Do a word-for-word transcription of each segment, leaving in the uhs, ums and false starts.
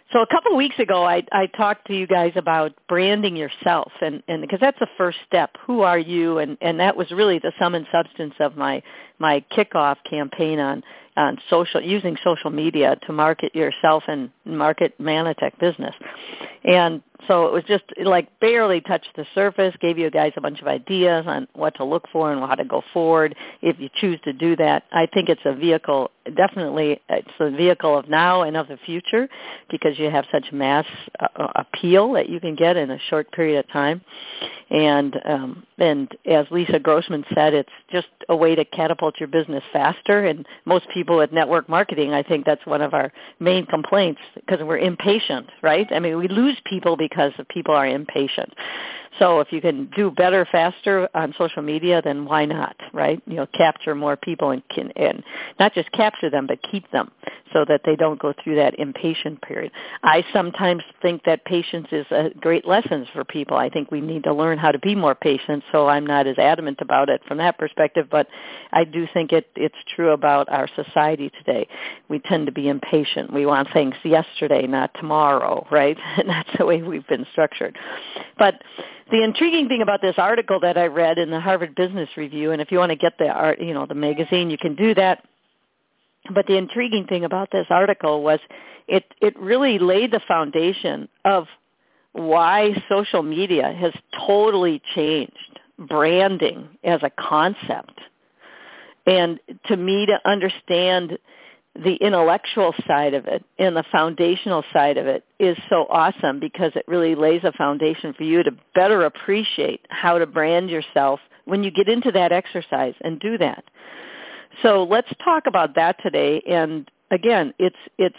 So a couple of weeks ago, I, I talked to you guys about branding yourself, and, and because that's the first step. Who are you? And, and that was really the sum and substance of my my kickoff campaign on on social, using social media to market yourself and market Manatech business. And so it was just like barely touched the surface, gave you guys a bunch of ideas on what to look for and how to go forward if you choose to do that. I think it's a vehicle, definitely it's a vehicle of now and of the future because you have such mass uh, appeal that you can get in a short period of time. And, um, and as Lisa Grossman said, it's just a way to catapult your business faster. And most people at network marketing, I think that's one of our main complaints because we're impatient, right? I mean, we lose people because people are impatient. So if you can do better, faster on social media, then why not, right? You know, capture more people and, can, and not just capture them, but keep them so that they don't go through that impatient period. I sometimes think that patience is a great lesson for people. I think we need to learn how to be more patient, so I'm not as adamant about it from that perspective, but I do think it, it's true about our society today. We tend to be impatient. We want things yesterday, not tomorrow, right? And that's the way we've been structured. But the intriguing thing about this article that I read in the Harvard Business Review, and if you want to get the art, you know, the magazine, you can do that. But the intriguing thing about this article was it, it really laid the foundation of why social media has totally changed branding as a concept. And to me, to understand the intellectual side of it and the foundational side of it is so awesome because it really lays a foundation for you to better appreciate how to brand yourself when you get into that exercise and do that. So let's talk about that today. And again, it's it's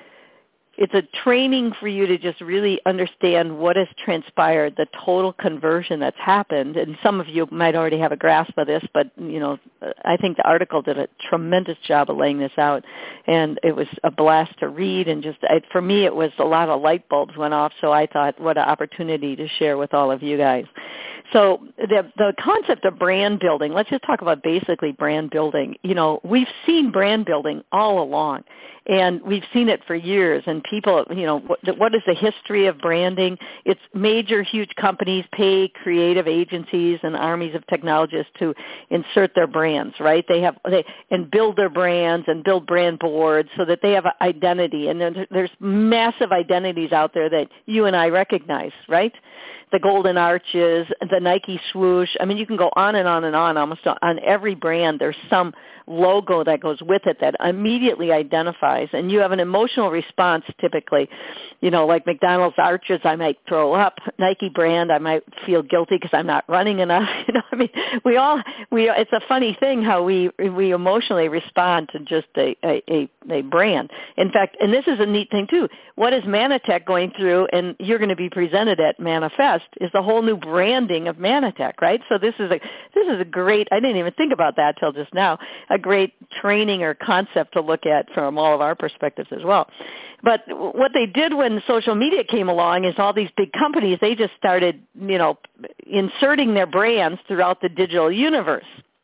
it's a training for you to just really understand what has transpired, the total conversion that's happened. And some of you might already have a grasp of this, but, you know, I think the article did a tremendous job of laying this out. And it was a blast to read. And just I, for me, it was a lot of light bulbs went off. So I thought, what an opportunity to share with all of you guys. So the the concept of brand building, let's just talk about basically brand building. You know, we've seen brand building all along, and we've seen it for years. And people, you know, what, what is the history of branding? It's major, huge companies pay creative agencies and armies of technologists to insert their brands, right? They have they and build their brands and build brand boards so that they have an identity. And there's, there's massive identities out there that you and I recognize, right? The Golden Arches, the Nike swoosh. I mean, you can go on and on and on. Almost on every brand, there's some logo that goes with it that immediately identifies, and you have an emotional response typically. You know, like McDonald's Arches, I might throw up. Nike brand, I might feel guilty because I'm not running enough. You know, I mean, we all we. It's a funny thing how we we emotionally respond to just a a, a brand. In fact, and this is a neat thing too. What is Manatech going through, and you're going to be presented at Manifest, is the whole new branding of Manatech, right? So this is a this is a great. I didn't even think about that till just now. A great training or concept to look at from all of our perspectives as well. But what they did when social media came along is all these big companies, they just started, you know, inserting their brands throughout the digital universe.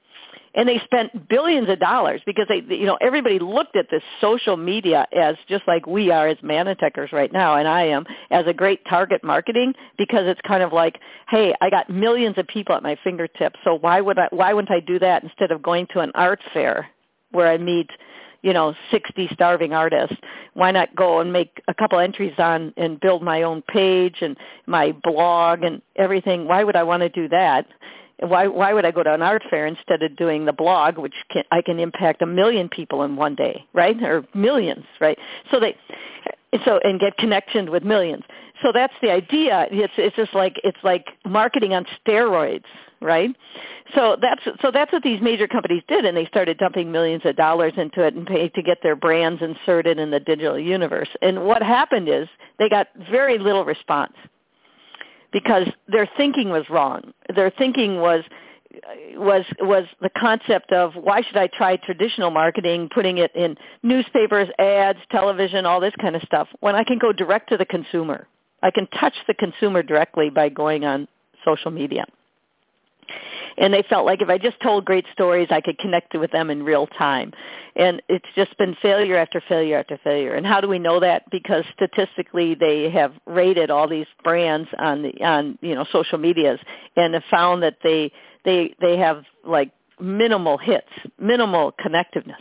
And they spent billions of dollars because they, you know, everybody looked at this social media as just like we are as Manatechers right now, and I am, as a great target marketing because it's kind of like, hey, I got millions of people at my fingertips, so why would I, why wouldn't I do that instead of going to an art fair where I meet, you know, sixty starving artists? Why not go and make a couple entries on and build my own page and my blog and everything? Why would I want to do that? Why why would I go to an art fair instead of doing the blog, which can, I can impact a million people in one day, right? Or millions, right? So they so and get connection with millions. So that's the idea. It's it's just like it's like marketing on steroids, right? So that's so that's what these major companies did, and they started dumping millions of dollars into it and paid to get their brands inserted in the digital universe. And what happened is they got very little response, because their thinking was wrong. Their thinking was was was the concept of why should I try traditional marketing, putting it in newspapers, ads, television, all this kind of stuff, when I can go direct to the consumer. I can touch the consumer directly by going on social media. And they felt like if I just told great stories, I could connect with them in real time. And it's just been failure after failure after failure. And how do we know that? Because statistically, they have rated all these brands on the on you know social medias and have found that they they they have like minimal hits, minimal connectiveness.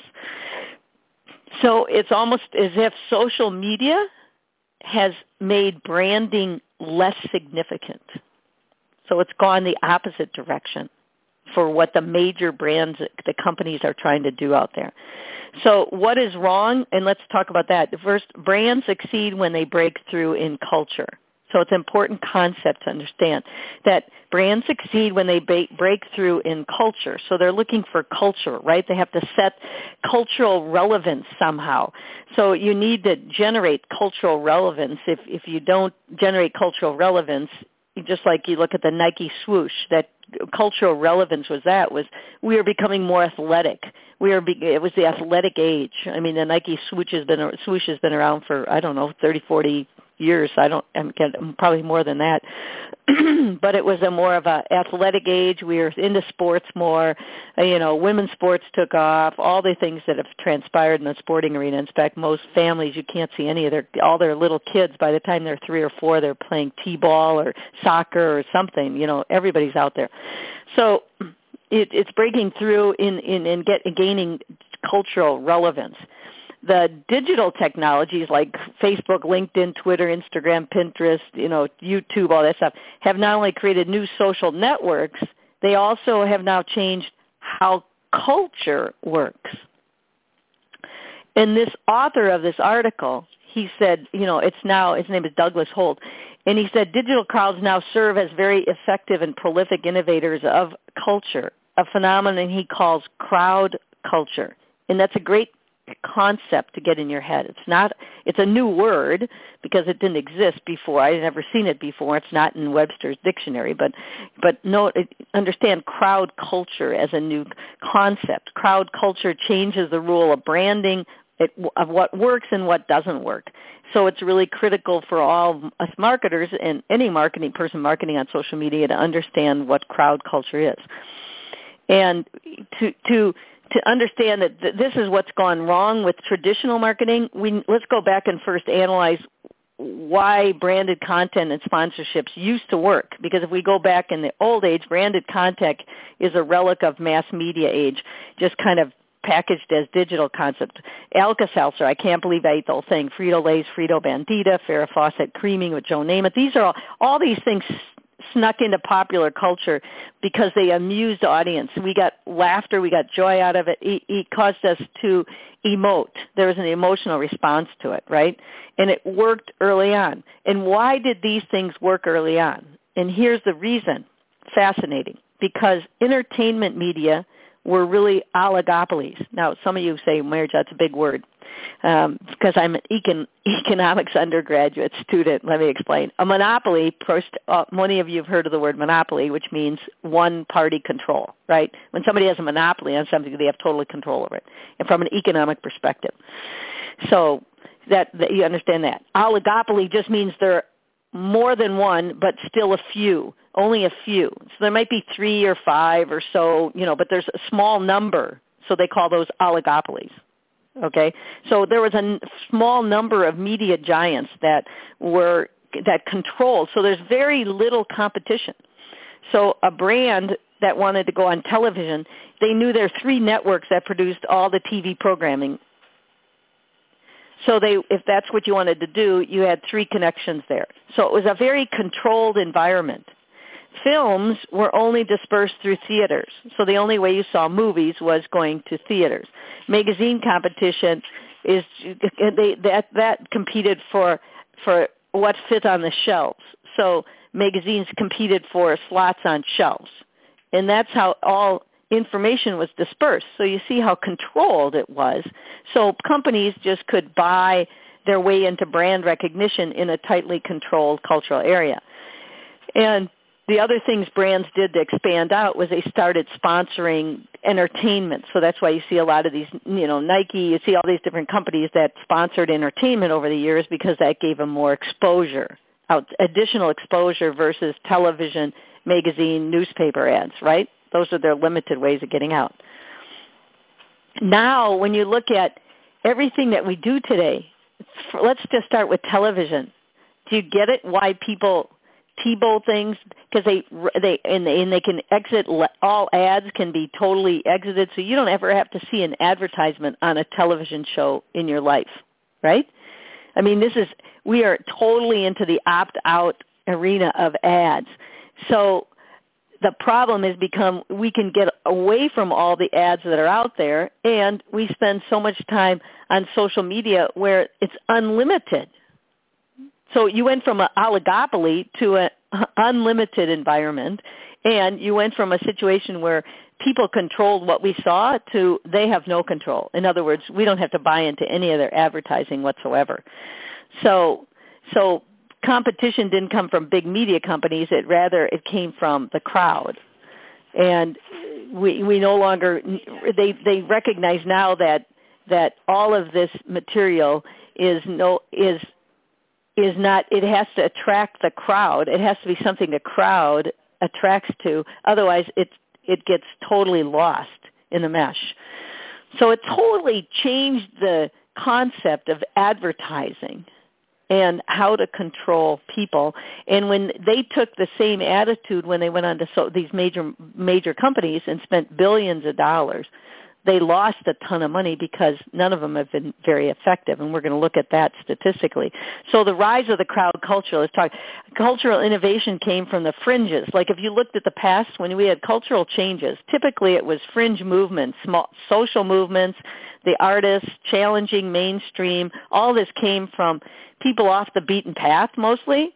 So it's almost as if social media has made branding less significant. So it's gone the opposite direction for what the major brands, the companies are trying to do out there. So what is wrong? And let's talk about that. First, brands succeed when they break through in culture. So it's an important concept to understand that brands succeed when they break through in culture. So they're looking for culture, right? They have to set cultural relevance somehow. So you need to generate cultural relevance. If if you don't generate cultural relevance, just like you look at the Nike swoosh, that cultural relevance was that, was we are becoming more athletic. We are be, it was the athletic age. I mean, the Nike swoosh has been swoosh has been around for, I don't know, thirty, forty years. I don't, I'm probably more than that. But it was a more of a athletic age. We were into sports more. You know, women's sports took off. All the things that have transpired in the sporting arena. In fact, most families, you can't see any of their all their little kids by the time they're three or four. They're playing t-ball or soccer or something. You know, everybody's out there. So it, it's breaking through in in, in get, gaining cultural relevance. The digital technologies like Facebook, LinkedIn, Twitter, Instagram, Pinterest, you know, YouTube, all that stuff, have not only created new social networks, they also have now changed how culture works. And this author of this article, he said, you know, it's now, his name is Douglas Holt, and he said digital crowds now serve as very effective and prolific innovators of culture, a phenomenon he calls crowd culture. And that's a great concept to get in your head. It's not, it's a new word because it didn't exist before. I had never seen it before. It's not in Webster's dictionary, but but no, understand crowd culture as a new concept. Crowd culture changes the rule of branding, it, of what works and what doesn't work. So it's really critical for all us marketers and any marketing person marketing on social media to understand what crowd culture is. And to to To understand that th- this is what's gone wrong with traditional marketing, we let's go back and first analyze why branded content and sponsorships used to work. Because if we go back in the old age, branded content is a relic of mass media age, just kind of packaged as digital concept. Alka-Seltzer, I can't believe I ate the whole thing. Frito-Lay's Frito Bandita, Farrah Fawcett creaming with Joe Namath. These are all, all these things snuck into popular culture because they amused the audience. We got laughter, we got joy out of it. It, it caused us to emote. There was an emotional response to it, right? And it worked early on. And why did these things work early on? And here's the reason. Fascinating. Because entertainment media were really oligopolies. Now, some of you say, Marriage, that's a big word. Um, because I'm an econ- economics undergraduate student. Let me explain. A monopoly, first, uh, many of you have heard of the word monopoly, which means one-party control, right? When somebody has a monopoly on something, they have total control over it, and from an economic perspective. So that, that you understand that. Oligopoly just means there are more than one, but still a few, only a few. So there might be three or five or so, you know, but there's a small number, so they call those oligopolies. Okay, so there was a n- small number of media giants that were that controlled. So there's very little competition. So a brand that wanted to go on television, they knew there were three networks that produced all the T V programming. So they, if that's what you wanted to do, you had three connections there. So it was a very controlled environment. Films were only dispersed through theaters, so the only way you saw movies was going to theaters. Magazine competition is they, that that competed for for what fit on the shelves. So magazines competed for slots on shelves, and that's how all information was dispersed. So you see how controlled it was. So companies just could buy their way into brand recognition in a tightly controlled cultural area. And the other things brands did to expand out was they started sponsoring entertainment. So that's why you see a lot of these, you know, Nike, you see all these different companies that sponsored entertainment over the years because that gave them more exposure, out, additional exposure versus television magazine, newspaper ads, right? Those are their limited ways of getting out. Now, when you look at everything that we do today, let's just start with television. Do you get it? Why people T-bow things? Because they they and, they and they can exit, all ads can be totally exited, so you don't ever have to see an advertisement on a television show in your life, right? I mean, this is, we are totally into the opt-out arena of ads. So the problem has become we can get away from all the ads that are out there, and we spend so much time on social media where it's unlimited. So you went from an oligopoly to an unlimited environment, and you went from a situation where people controlled what we saw to they have no control. In other words, we don't have to buy into any of their advertising whatsoever. So, so competition didn't come from big media companies. It rather it came from the crowd, and we we no longer they they recognize now that that all of this material is no is. is not, it has to attract the crowd. It has to be something the crowd attracts to. Otherwise, it, it gets totally lost in the mesh. So it totally changed the concept of advertising and how to control people. And when they took the same attitude when they went on to so, these major major companies and spent billions of dollars, they lost a ton of money because none of them have been very effective, and we're going to look at that statistically. So the rise of the crowd culture, let's talk. Cultural innovation came from the fringes. Like if you looked at the past, when we had cultural changes, typically it was fringe movements, small, social movements, the artists, challenging mainstream. All this came from people off the beaten path mostly.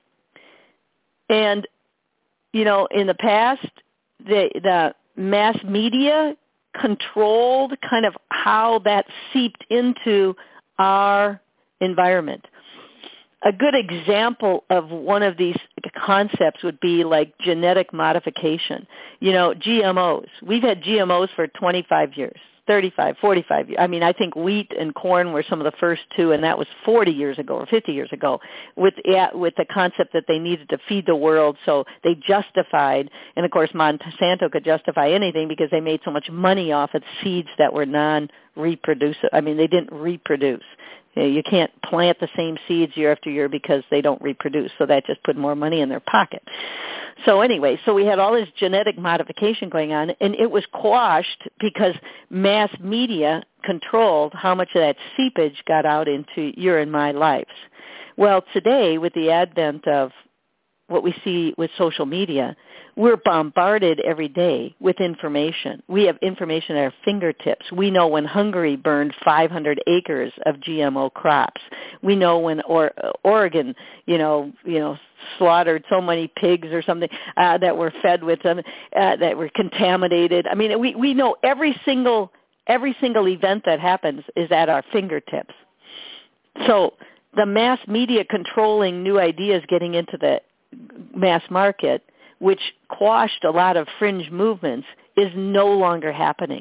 And, you know, in the past, the, the mass media controlled kind of how that seeped into our environment. A good example of one of these concepts would be like genetic modification. You know, G M Os. We've had G M Os for twenty-five years, thirty-five, forty-five years. I mean, I think wheat and corn were some of the first two, and that was forty years ago or fifty years ago with, with the concept that they needed to feed the world, so they justified, and of course Monsanto could justify anything because they made so much money off of seeds that were non-reproducible. I mean, they didn't reproduce. You can't plant the same seeds year after year because they don't reproduce, so that just put more money in their pocket. So anyway, so we had all this genetic modification going on, and it was quashed because mass media controlled how much of that seepage got out into your and my lives. Well, today, with the advent of what we see with social media, we're bombarded every day with information. We have information at our fingertips. We know when Hungary burned five hundred acres of G M O crops. We know when or, Oregon, you know, you know, slaughtered so many pigs or something uh, that were fed with them uh, that were contaminated. I mean, we we know every single every single event that happens is at our fingertips. So the mass media controlling new ideas getting into the mass market, which quashed a lot of fringe movements, is no longer happening.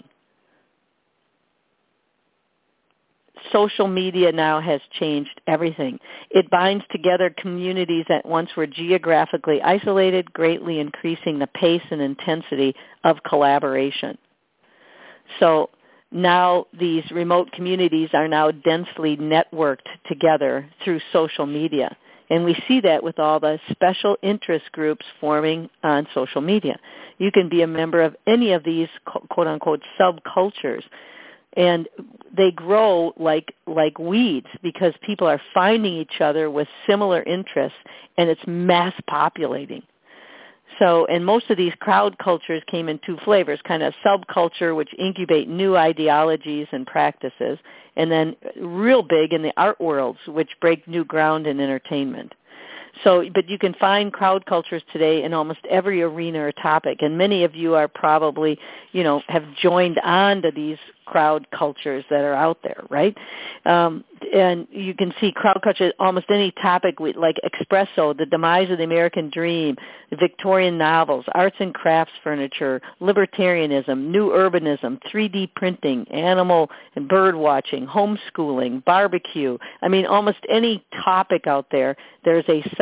Social media now has changed everything. It binds together communities that once were geographically isolated, greatly increasing the pace and intensity of collaboration. So now these remote communities are now densely networked together through social media. And we see that with all the special interest groups forming on social media. You can be a member of any of these quote-unquote subcultures, and they grow like like weeds because people are finding each other with similar interests, and it's mass populating. So, and most of these crowd cultures came in two flavors, kind of subculture, which incubate new ideologies and practices, and then real big in the art worlds, which break new ground in entertainment. So, but you can find crowd cultures today in almost every arena or topic, and many of you are probably, you know, have joined on to these crowd cultures that are out there, right? Um, and you can see crowd culture almost any topic, like espresso, the demise of the American dream, the Victorian novels, arts and crafts furniture, libertarianism, new urbanism, three D printing, animal and bird watching, homeschooling, barbecue. I mean, almost any topic out there, there's a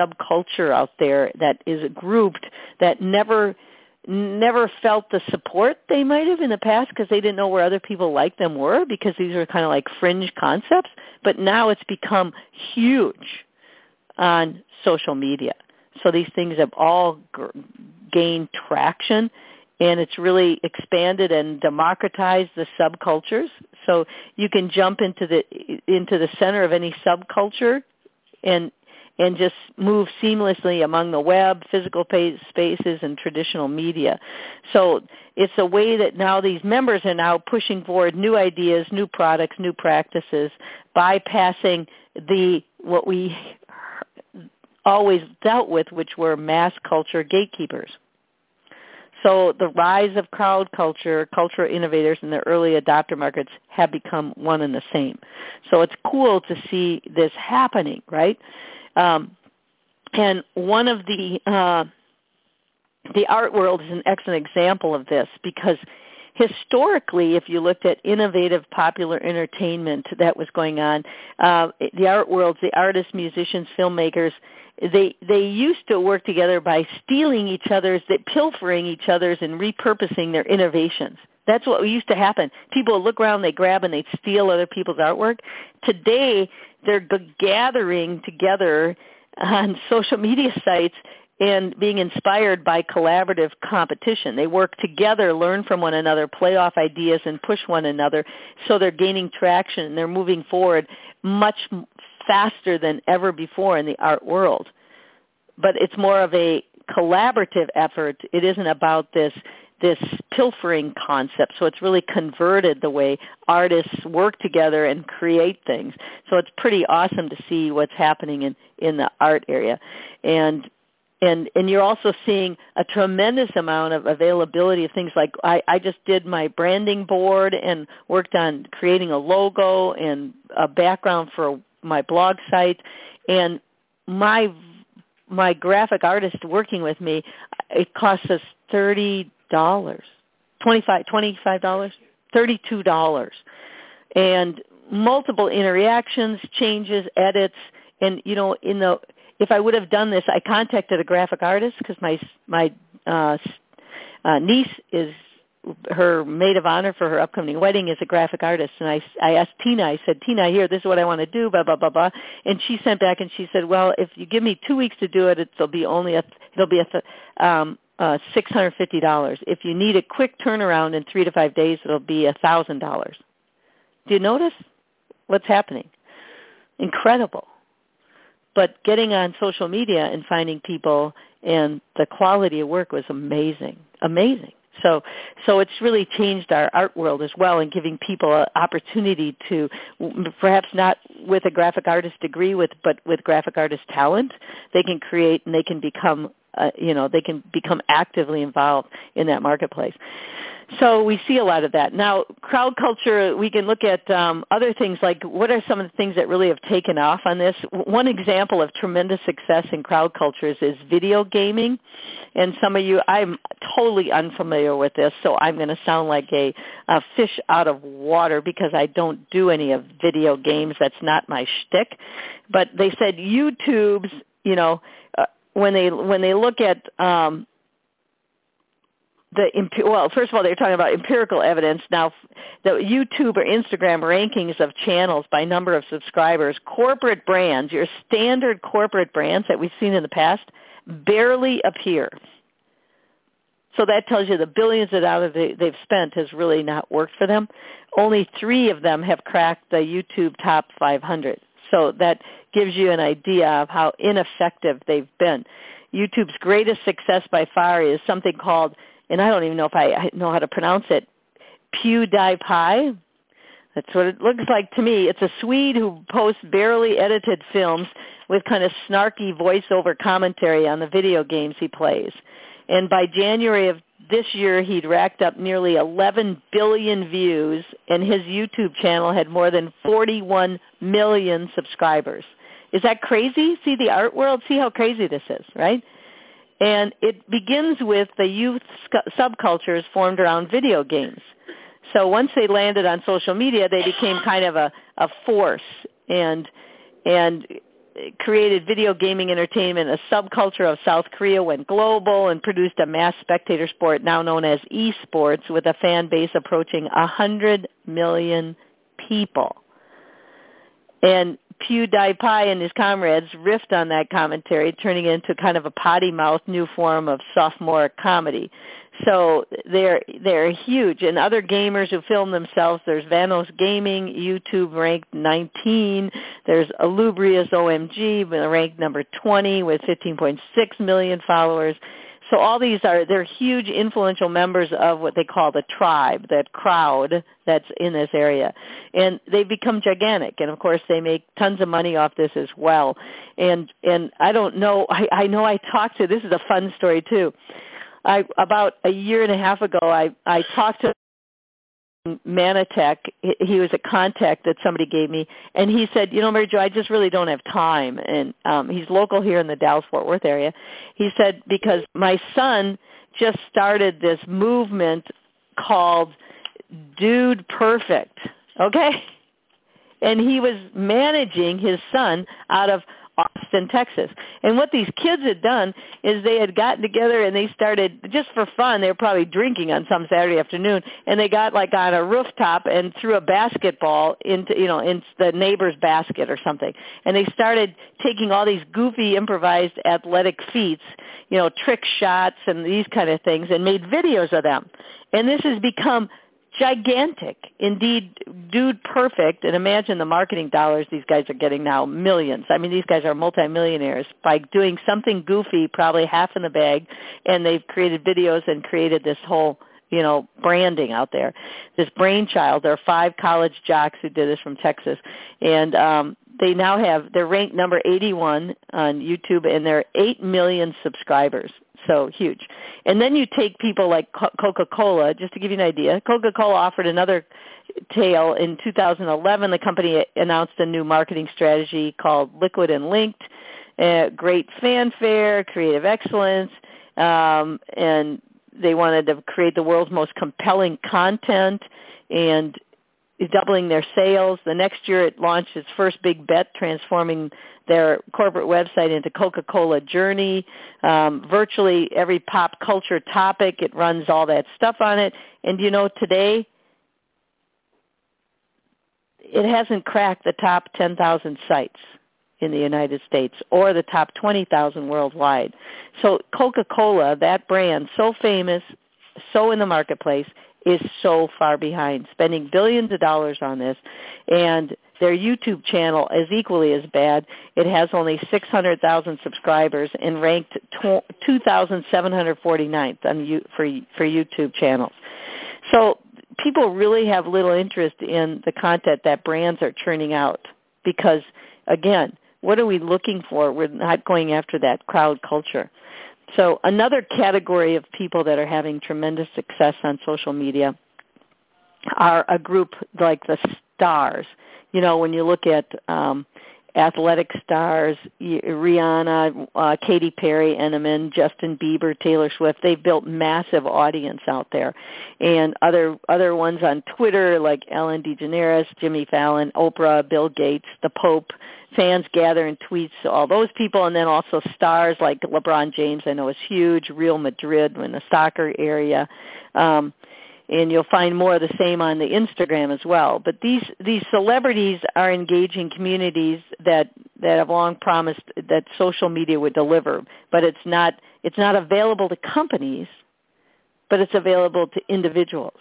subculture out there that is grouped that never never felt the support they might have in the past because they didn't know where other people like them were, because these are kind of like fringe concepts. But now it's become huge on social media. So these things have all g- gained traction, and it's really expanded and democratized the subcultures. So you can jump into the into the center of any subculture and and just move seamlessly among the web, physical spaces, and traditional media. So it's a way that now these members are now pushing forward new ideas, new products, new practices, bypassing the what we always dealt with, which were mass culture gatekeepers. So the rise of crowd culture, cultural innovators, and the early adopter markets have become one and the same. So it's cool to see this happening, right? Um, and one of the uh, the art world is an excellent example of this, because historically, if you looked at innovative popular entertainment that was going on, uh, the art world, the artists, musicians, filmmakers, they they used to work together by stealing each other's, pilfering each other's, and repurposing their innovations. That's what used to happen. People would look around, they grab, and they'd steal other people's artwork. Today, they're g- gathering together on social media sites and being inspired by collaborative competition. They work together, learn from one another, play off ideas, and push one another. So they're gaining traction, and they're moving forward much faster than ever before in the art world. But it's more of a collaborative effort. It isn't about this this pilfering concept. So it's really converted the way artists work together and create things. So it's pretty awesome to see what's happening in, in the art area. And And and you're also seeing a tremendous amount of availability of things like I, I just did my branding board and worked on creating a logo and a background for my blog site. And my my graphic artist working with me, it costs us thirty dollars, twenty-five dollars, thirty-two dollars. And multiple interactions, changes, edits, and, you know, in the if I would have done this, I contacted a graphic artist because my my uh, uh, niece is her maid of honor for her upcoming wedding is a graphic artist, and I, I asked Tina. I said, Tina, here, this is what I want to do, blah blah blah blah, and she sent back and she said, well, if you give me two weeks to do it, it'll be only a it'll be a um, uh, six hundred fifty dollars. If you need a quick turnaround in three to five days, it'll be a thousand dollars. Do you notice what's happening? Incredible. But getting on social media and finding people and the quality of work was amazing, amazing. So so it's really changed our art world as well, and giving people an opportunity to, perhaps not with a graphic artist degree, with but with graphic artist talent, they can create and they can become, uh, you know, they can become actively involved in that marketplace. So we see a lot of that. Now, crowd culture, we can look at um, other things like what are some of the things that really have taken off on this. One example of tremendous success in crowd cultures is video gaming. And some of you, I'm totally unfamiliar with this, so I'm going to sound like a, a fish out of water because I don't do any of video games. That's not my shtick. But they said YouTube's, you know, uh, when they when they look at um, The, well, first of all, they're talking about empirical evidence. Now, the YouTube or Instagram rankings of channels by number of subscribers, corporate brands, your standard corporate brands that we've seen in the past, barely appear. So that tells you the billions of dollars they've spent has really not worked for them. Only three of them have cracked the YouTube top five hundred. So that gives you an idea of how ineffective they've been. YouTube's greatest success by far is something called, and I don't even know if I know how to pronounce it, PewDiePie. That's what it looks like to me. It's a Swede who posts barely edited films with kind of snarky voiceover commentary on the video games he plays. And by January of this year, he'd racked up nearly eleven billion views, and his YouTube channel had more than forty-one million subscribers. Is that crazy? See the art world? See how crazy this is, right? And it begins with the youth subcultures formed around video games. So once they landed on social media, they became kind of a, a force. And and created video gaming entertainment. A subculture of South Korea went global and produced a mass spectator sport now known as esports with a fan base approaching one hundred million people. And PewDiePie and his comrades riffed on that commentary, turning it into kind of a potty-mouth new form of sophomore comedy. So they're they're huge. And other gamers who film themselves, there's Vanos Gaming, YouTube ranked nineteen. There's Alubrious O M G, ranked number twenty with fifteen point six million followers. So all these are, they're huge influential members of what they call the tribe, that crowd that's in this area. And they become gigantic. And, of course, they make tons of money off this as well. And and I don't know, I, I know I talked to, this is a fun story too. I About a year and a half ago, I, I talked to Manatech. He was a contact that somebody gave me, and he said, you know, Mary Jo, I just really don't have time. And um, he's local here in the Dallas-Fort Worth area. He said, because my son just started this movement called Dude Perfect, okay? And he was managing his son out of Austin, Texas. And what these kids had done is they had gotten together and they started, just for fun, they were probably drinking on some Saturday afternoon, and they got like on a rooftop and threw a basketball into, you know, into the neighbor's basket or something. And they started taking all these goofy improvised athletic feats, you know, trick shots and these kind of things, and made videos of them. And this has become gigantic. Indeed, Dude Perfect, and imagine the marketing dollars these guys are getting now, millions. I mean, these guys are multimillionaires by doing something goofy, probably half in the bag, and they've created videos and created this whole, you know, branding out there. This brainchild, there are five college jocks who did this from Texas, and um, they now have, they're ranked number eighty-one on YouTube, and they're eight million subscribers. So huge. And then you take people like Coca-Cola, just to give you an idea. Coca-Cola offered another tale. In two thousand eleven, the company announced a new marketing strategy called Liquid and Linked. Uh, great fanfare, creative excellence, um, and they wanted to create the world's most compelling content and doubling their sales. The next year it launched its first big bet, transforming their corporate website into Coca-Cola Journey. Um, virtually every pop culture topic, it runs all that stuff on it. And, you know, today it hasn't cracked the top ten thousand sites in the United States or the top twenty thousand worldwide. So Coca-Cola, that brand, so famous, so in the marketplace, is so far behind, spending billions of dollars on this. And their YouTube channel is equally as bad. It has only six hundred thousand subscribers and ranked two thousand seven hundred forty-ninth on, for, for YouTube channels. So people really have little interest in the content that brands are churning out because, again, what are we looking for? We're not going after that crowd culture. So another category of people that are having tremendous success on social media are a group like the stars. You know, when you look at um, athletic stars, Rihanna, uh, Katy Perry, Eminem, Justin Bieber, Taylor Swift, they've built massive audience out there. And other other ones on Twitter like Ellen DeGeneres, Jimmy Fallon, Oprah, Bill Gates, the Pope. Fans gather and tweets all those people, and then also stars like LeBron James, I know is huge, Real Madrid in the soccer area. Um, and you'll find more of the same on the Instagram as well. But these these celebrities are engaging communities that, that have long promised that social media would deliver, but it's not it's not available to companies, but it's available to individuals.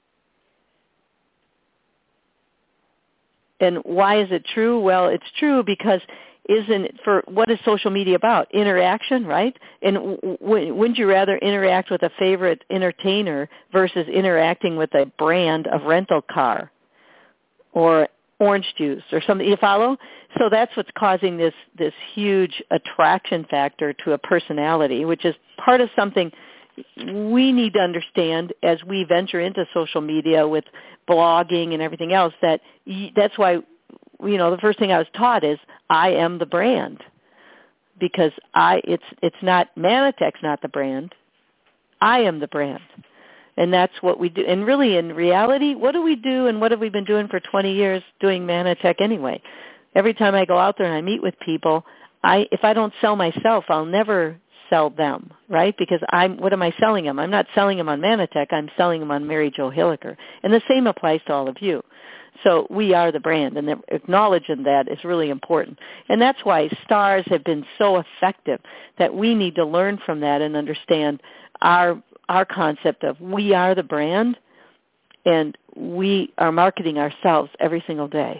And why is it true? Well, it's true because isn't for what is social media about? Interaction, right? And w- w- wouldn't you rather interact with a favorite entertainer versus interacting with a brand of rental car or orange juice or something? You follow? So that's what's causing this this huge attraction factor to a personality, which is part of something we need to understand as we venture into social media with blogging and everything else. That that's why, you know, the first thing I was taught is I am the brand, because I it's it's not Manatech's not the brand, I am the brand, and that's what we do. And really, in reality, what do we do, and what have we been doing for twenty years doing Manatech anyway? every time I go out there and I meet with people, I if I don't sell myself, I'll never sell them, right? Because I'm what am I selling them? I'm not selling them on Manatech. I'm selling them on Mary Jo Hilliker. And the same applies to all of you. So we are the brand, and acknowledging that is really important. And that's why stars have been so effective, that we need to learn from that and understand our our concept of we are the brand, and we are marketing ourselves every single day.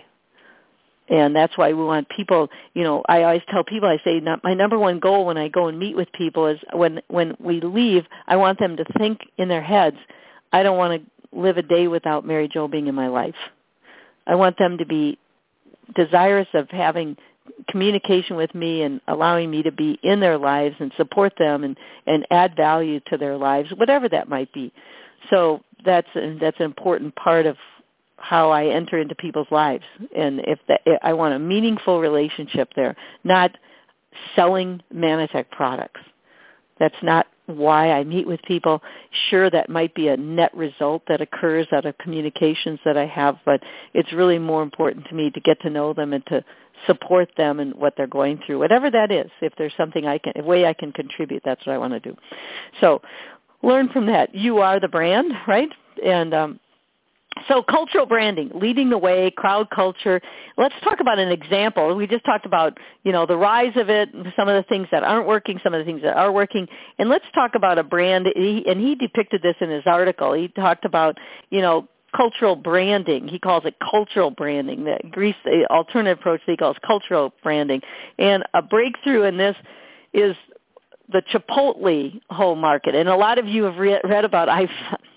And that's why we want people, you know, I always tell people, I say, my number one goal when I go and meet with people is when, when we leave, I want them to think in their heads, I don't want to live a day without Mary Jo being in my life. I want them to be desirous of having communication with me and allowing me to be in their lives and support them and, and add value to their lives, whatever that might be. So that's that's an important part of how I enter into people's lives. And if that, I want a meaningful relationship there, not selling Manatech products. That's not why I meet with people. Sure, that might be a net result that occurs out of communications that I have, but it's really more important to me to get to know them and to support them in what they're going through, whatever that is. If there's something I can, a way I can contribute, that's what I want to do. So learn from that. You are the brand, right? And um, so cultural branding, leading the way, crowd culture. Let's talk about an example. We just talked about, you know, the rise of it, some of the things that aren't working, some of the things that are working. And let's talk about a brand, he, and he depicted this in his article. He talked about, you know, cultural branding. He calls it cultural branding. The Greece, the alternative approach that he calls cultural branding. And a breakthrough in this is the Chipotle home market. And a lot of you have re- read about, I've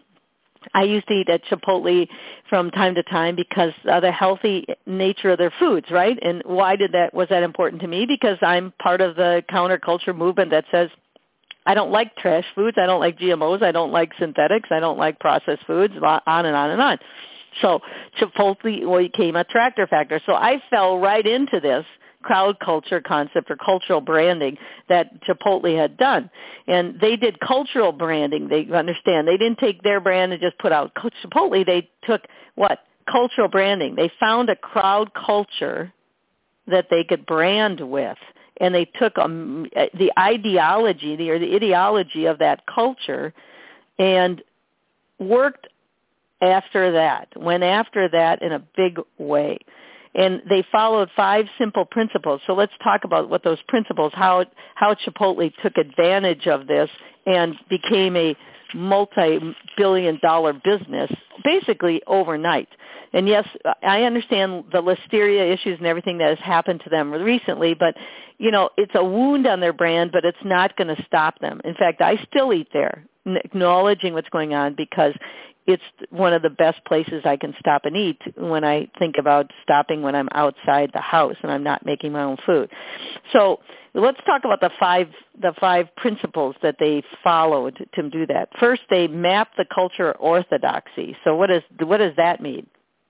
I used to eat at Chipotle from time to time because of the healthy nature of their foods, right? And why did that was that important to me? Because I'm part of the counterculture movement that says I don't like trash foods, I don't like G M Os, I don't like synthetics, I don't like processed foods, on and on and on. So Chipotle became a attractor factor. So I fell right into this crowd culture concept or cultural branding that Chipotle had done. And they did cultural branding. They understand. They didn't take their brand and just put out Chipotle. They took what? Cultural branding. They found a crowd culture that they could brand with. And they took um, the ideology the, or the ideology of that culture and worked after that, went after that in a big way. And they followed five simple principles. So let's talk about what those principles, how how Chipotle took advantage of this and became a multi-billion dollar business basically overnight. And yes, I understand the listeria issues and everything that has happened to them recently, but, you know, it's a wound on their brand, but it's not going to stop them. In fact, I still eat there, acknowledging what's going on because it's one of the best places I can stop and eat when I think about stopping when I'm outside the house and I'm not making my own food. So let's talk about the five the five principles that they followed to do that. First, they mapped the culture orthodoxy. So what is what does that mean?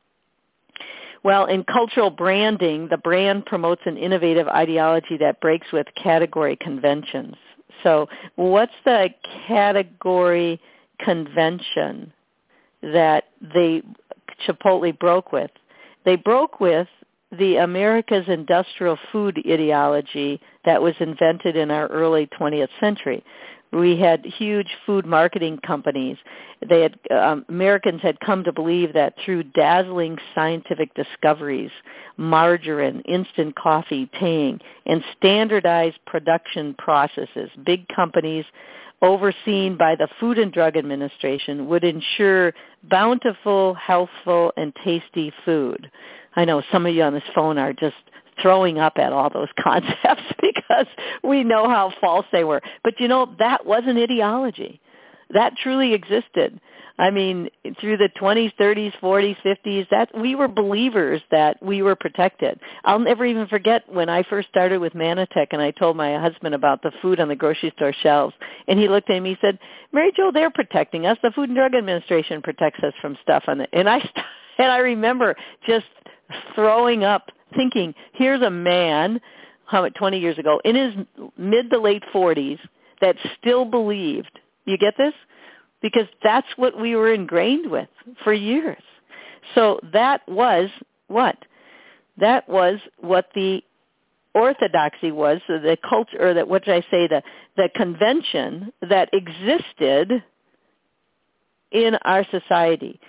Well, in cultural branding, the brand promotes an innovative ideology that breaks with category conventions. So what's the category convention that they Chipotle broke with? They broke with the America's industrial food ideology that was invented in our early twentieth century. We had huge food marketing companies. They had um, Americans had come to believe that through dazzling scientific discoveries, margarine, instant coffee, Tang, and standardized production processes, big companies overseen by the Food and Drug Administration would ensure bountiful, healthful, and tasty food. I know some of you on this phone are just throwing up at all those concepts because we know how false they were. But, you know, that was an ideology. That truly existed. I mean, through the twenties, thirties, forties, fifties, that we were believers that we were protected. I'll never even forget when I first started with Manatech and I told my husband about the food on the grocery store shelves. And he looked at me and said, Mary Jo, they're protecting us. The Food and Drug Administration protects us from stuff on it. And I, and I remember just throwing up, thinking, here's a man, how about twenty years ago, in his mid to late forties that still believed. You get this? Because that's what we were ingrained with for years. So that was what? That was what the orthodoxy was, so the culture, or that what did I say, the, the convention that existed in our society.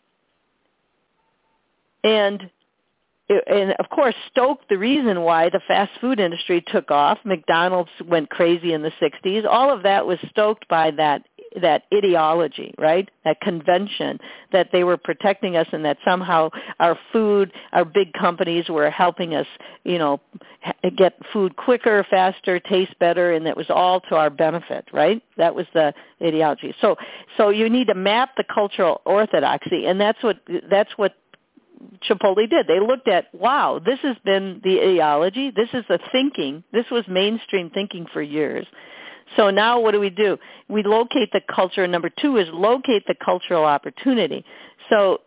And And, of course, stoked the reason why the fast food industry took off. McDonald's went crazy in the sixties. All of that was stoked by that that ideology, right, that convention that they were protecting us and that somehow our food, our big companies were helping us, you know, get food quicker, faster, taste better, and that was all to our benefit, right? That was the ideology. So so you need to map the cultural orthodoxy, and that's what that's what Chipotle did. They looked at, wow, this has been the ideology. This is the thinking. This was mainstream thinking for years. So now what do we do? We locate the culture. Number two is locate the cultural opportunity. So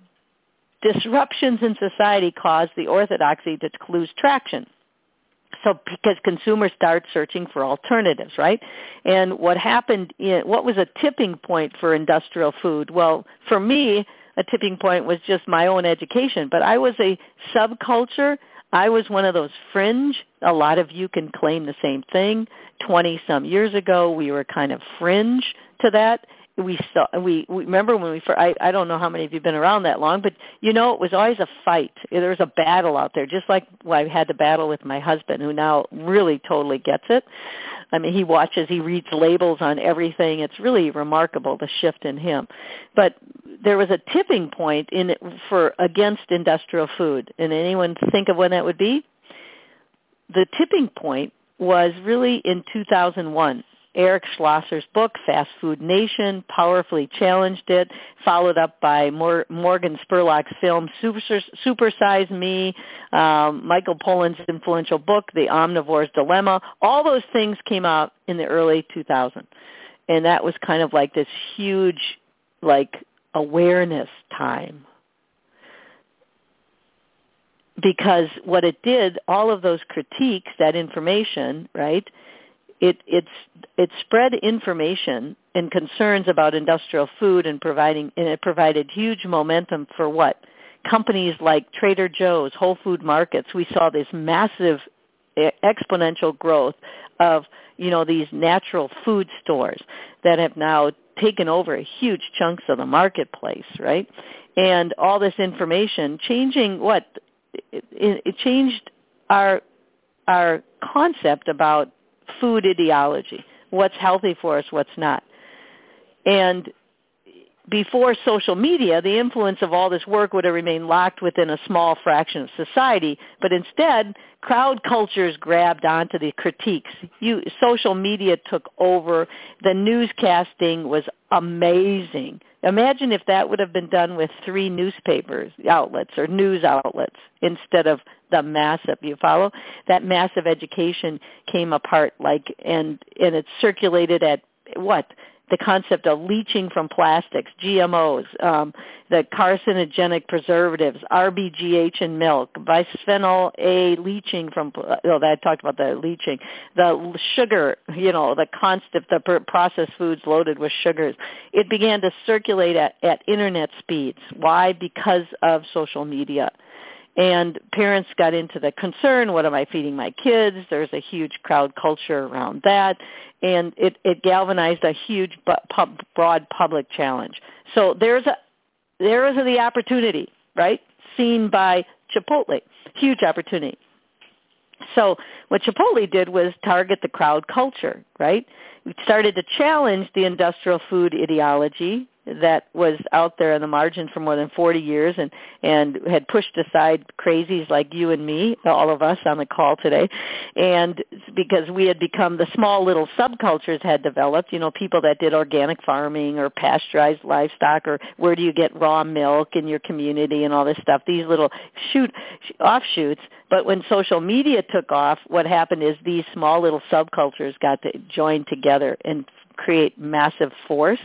disruptions in society cause the orthodoxy to lose traction. So because consumers start searching for alternatives, right? And what happened, in, what was a tipping point for industrial food? Well, for me, a tipping point was just my own education. But I was a subculture. I was one of those fringe. A lot of you can claim the same thing. twenty-some years ago, we were kind of fringe to that. We saw, we, we remember when we, I, I don't know how many of you have been around that long, but you know, it was always a fight. There was a battle out there, just like well, I had to battle with my husband, who now really totally gets it. I mean, he watches, he reads labels on everything. It's really remarkable, the shift in him. But there was a tipping point in it for against industrial food. And anyone think of when that would be? The tipping point was really in two thousand one. Eric Schlosser's book, Fast Food Nation, powerfully challenged it, followed up by Mor- Morgan Spurlock's film, Super, Super Size Me, um, Michael Pollan's influential book, The Omnivore's Dilemma. All those things came out in the early two thousands. And that was kind of like this huge, like, awareness time. Because what it did, all of those critiques, that information, right, It it's it spread information and concerns about industrial food and providing and it provided huge momentum for what? Companies like Trader Joe's, Whole Food Markets. We saw this massive exponential growth of, you know, these natural food stores that have now taken over huge chunks of the marketplace, right? And all this information changing what? It, it changed our our concept about food ideology, what's healthy for us, what's not. And before social media, the influence of all this work would have remained locked within a small fraction of society, but instead, crowd cultures grabbed onto the critiques. You, social media took over. The newscasting was amazing. Imagine if that would have been done with three newspapers outlets or news outlets instead of the massive, you follow? That massive education came apart, like, and and it circulated at what? The concept of leaching from plastics, G M Os, um, the carcinogenic preservatives, R B G H in milk, bisphenol A leaching from, oh, I talked about the leaching, the sugar, you know, the constant, the processed foods loaded with sugars. It began to circulate at, at internet speeds. Why? Because of social media. And parents got into the concern, what am I feeding my kids? There's a huge crowd culture around that. And it, it galvanized a huge pub, broad public challenge. So there's a, there is the opportunity, right, seen by Chipotle, huge opportunity. So what Chipotle did was target the crowd culture, right? We started to challenge the industrial food ideology that was out there in the margin for more than forty years and, and had pushed aside crazies like you and me, all of us on the call today. And because we had become, the small little subcultures had developed, you know, people that did organic farming or pasteurized livestock or where do you get raw milk in your community and all this stuff, these little shoot offshoots. But when social media took off, what happened is these small little subcultures got to join together and create massive force.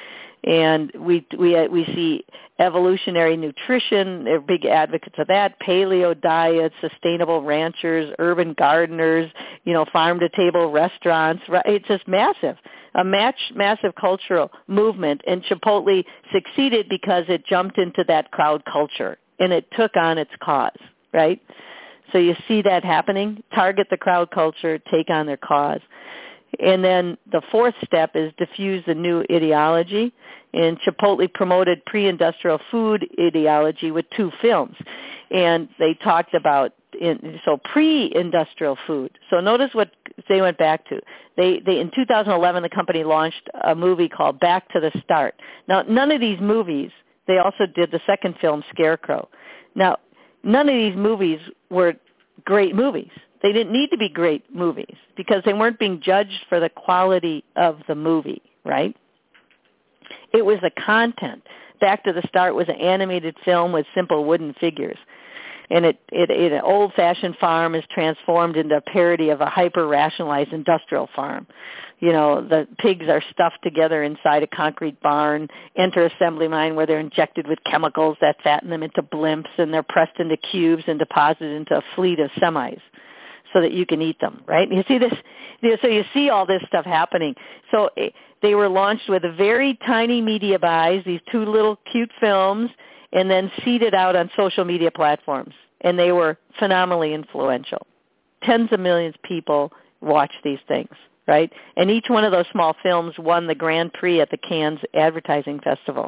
And we we we see evolutionary nutrition. They're big advocates of that. Paleo diets, sustainable ranchers, urban gardeners, you know, farm-to-table restaurants. It's just massive, a match, massive cultural movement. And Chipotle succeeded because it jumped into that crowd culture and it took on its cause, right? So you see that happening. Target the crowd culture, take on their cause. And then the fourth step is diffuse the new ideology. And Chipotle promoted pre-industrial food ideology with two films. And they talked about, in, so pre-industrial food. So notice what they went back to. They, they in two thousand eleven, the company launched a movie called Back to the Start. Now, none of these movies, they also did the second film, Scarecrow. Now, none of these movies were great movies. They didn't need to be great movies because they weren't being judged for the quality of the movie, right? It was the content. Back to the Start was an animated film with simple wooden figures. And it, it, it an old-fashioned farm is transformed into a parody of a hyper-rationalized industrial farm. You know, the pigs are stuffed together inside a concrete barn, enter assembly line where they're injected with chemicals that fatten them into blimps, and they're pressed into cubes and deposited into a fleet of semis so that you can eat them, right? You see this? You know, so you see all this stuff happening. So eh, they were launched with a very tiny media buys, these two little cute films, and then seeded out on social media platforms. And they were phenomenally influential. Tens of millions of people watched these things, right? And each one of those small films won the Grand Prix at the Cannes Advertising Festival.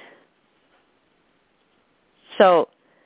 So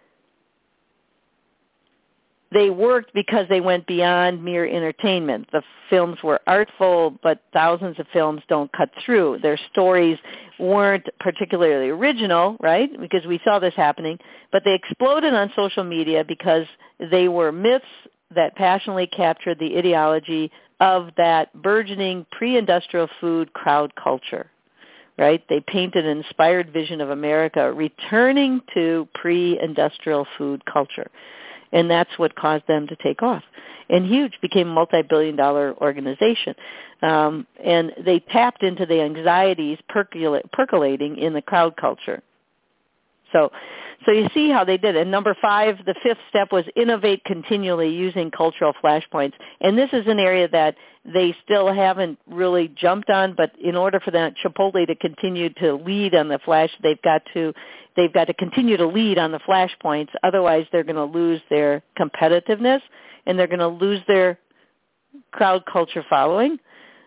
they worked because they went beyond mere entertainment. The films were artful, but thousands of films don't cut through. Their stories weren't particularly original, right, because we saw this happening, but they exploded on social media because they were myths that passionately captured the ideology of that burgeoning pre-industrial food crowd culture, right? They painted an inspired vision of America returning to pre-industrial food culture. And that's what caused them to take off. And Huge became a multi-billion dollar organization. Um, and they tapped into the anxieties percula- percolating in the crowd culture. So so you see how they did it. And number five, the fifth step was innovate continually using cultural flashpoints. And this is an area that they still haven't really jumped on, but in order for that Chipotle to continue to lead on the flash, they've got to they've got to continue to lead on the flashpoints. Otherwise, they're going to lose their competitiveness and they're going to lose their crowd culture following.